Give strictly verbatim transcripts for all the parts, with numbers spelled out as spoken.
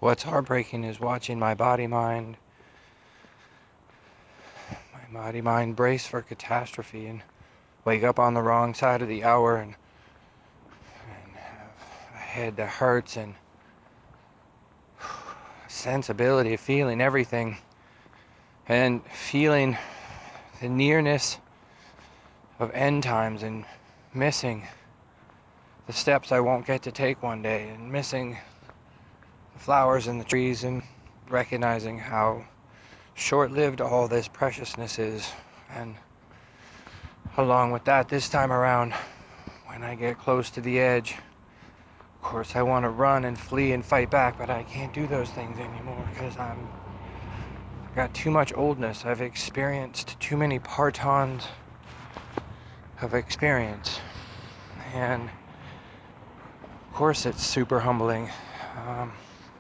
What's heartbreaking is watching my body mind, my body mind brace for catastrophe and wake up on the wrong side of the hour and, and have a head that hurts and a sensibility of feeling everything and feeling the nearness of end times and missing the steps I won't get to take one day and missing the flowers and the trees and recognizing how short-lived all this preciousness is. And along with that, this time around, when I get close to the edge, of course I want to run and flee and fight back, but I can't do those things anymore because I'm I've got too much oldness. I've experienced too many partons of experience, and of course it's super humbling. Um,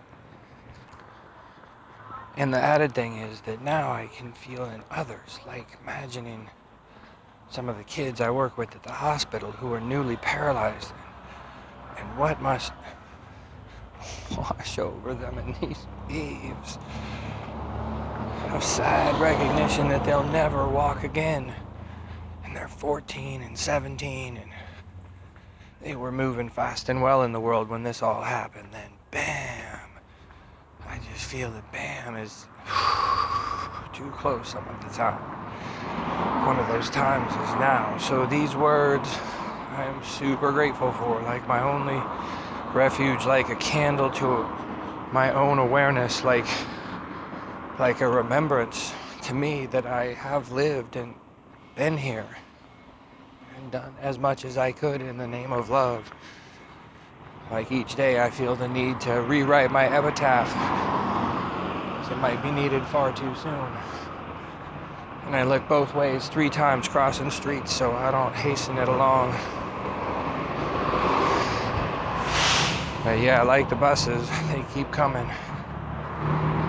and the added thing is that now I can feel in others, like imagining some of the kids I work with at the hospital who are newly paralyzed, and what must wash over them in these waves of sad recognition that they'll never walk again. And they're fourteen and seventeen, and they were moving fast and well in the world when this all happened. Then bam, I just feel that bam is too close some of the time. One of those times is now. So these words I am super grateful for, like my only refuge, like a candle to my own awareness, like like a remembrance to me that I have lived and been here and done as much as I could in the name of love. Like each day I feel the need to rewrite my epitaph, because it might be needed far too soon. And I look both ways three times crossing streets so I don't hasten it along. But yeah, like the buses, they keep coming.